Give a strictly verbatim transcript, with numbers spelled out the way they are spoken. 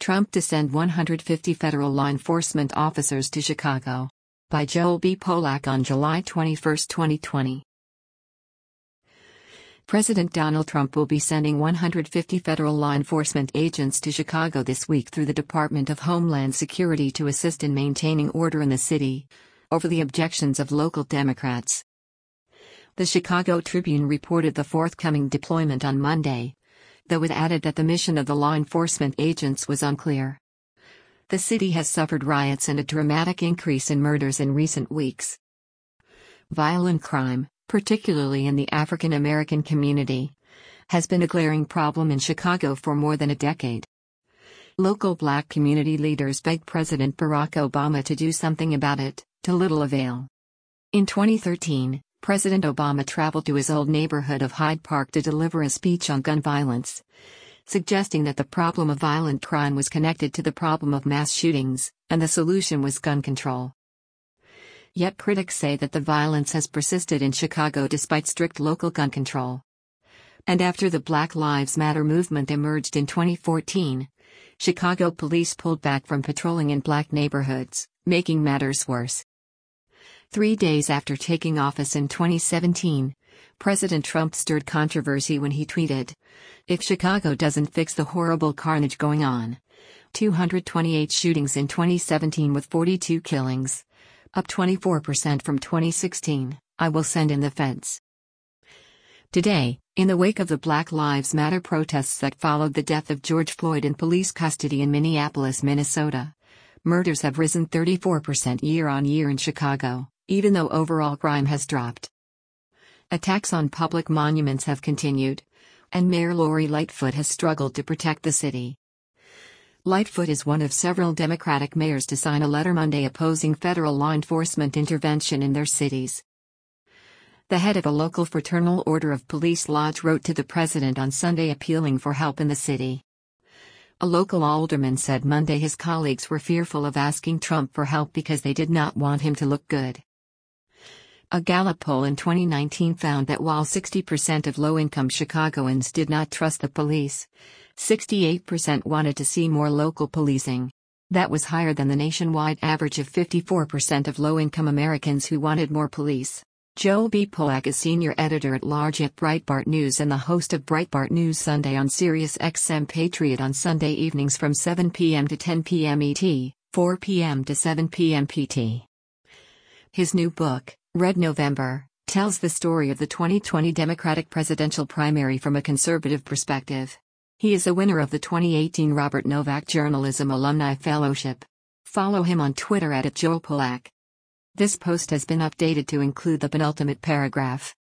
Trump to send one hundred fifty federal law enforcement officers to Chicago. By Joel B. Polak on July twenty-first, twenty twenty. President Donald Trump will be sending one hundred fifty federal law enforcement agents to Chicago this week through the Department of Homeland Security to assist in maintaining order in the city, over the objections of local Democrats. The Chicago Tribune reported the forthcoming deployment on Monday, though it added that the mission of the law enforcement agents was unclear. The city has suffered riots and a dramatic increase in murders in recent weeks. Violent crime, particularly in the African American community, has been a glaring problem in Chicago for more than a decade. Local black community leaders begged President Barack Obama to do something about it, to little avail. In twenty thirteen, President Obama traveled to his old neighborhood of Hyde Park to deliver a speech on gun violence, suggesting that the problem of violent crime was connected to the problem of mass shootings, and the solution was gun control. Yet critics say that the violence has persisted in Chicago despite strict local gun control. And after the Black Lives Matter movement emerged in twenty fourteen, Chicago police pulled back from patrolling in black neighborhoods, making matters worse. Three days after taking office in twenty seventeen, President Trump stirred controversy when he tweeted, "If Chicago doesn't fix the horrible carnage going on, two hundred twenty-eight shootings in twenty seventeen with forty-two killings, up twenty-four percent from twenty sixteen, I will send in the feds." Today, in the wake of the Black Lives Matter protests that followed the death of George Floyd in police custody in Minneapolis, Minnesota, murders have risen thirty-four percent year-on-year in Chicago, even though overall crime has dropped. Attacks on public monuments have continued, and Mayor Lori Lightfoot has struggled to protect the city. Lightfoot is one of several Democratic mayors to sign a letter Monday opposing federal law enforcement intervention in their cities. The head of a local Fraternal Order of Police lodge wrote to the president on Sunday appealing for help in the city. A local alderman said Monday his colleagues were fearful of asking Trump for help because they did not want him to look good. A Gallup poll in twenty nineteen found that while sixty percent of low-income Chicagoans did not trust the police, sixty-eight percent wanted to see more local policing. That was higher than the nationwide average of fifty-four percent of low-income Americans who wanted more police. Joel B. Polak is senior editor-at-large at Breitbart News and the host of Breitbart News Sunday on Sirius X M Patriot on Sunday evenings from seven p m to ten p m E T, four p m to seven p m P T. His new book, Red November, tells the story of the twenty twenty Democratic presidential primary from a conservative perspective. He is a winner of the twenty eighteen Robert Novak Journalism Alumni Fellowship. Follow him on Twitter at Joel Polak. This post has been updated to include the penultimate paragraph.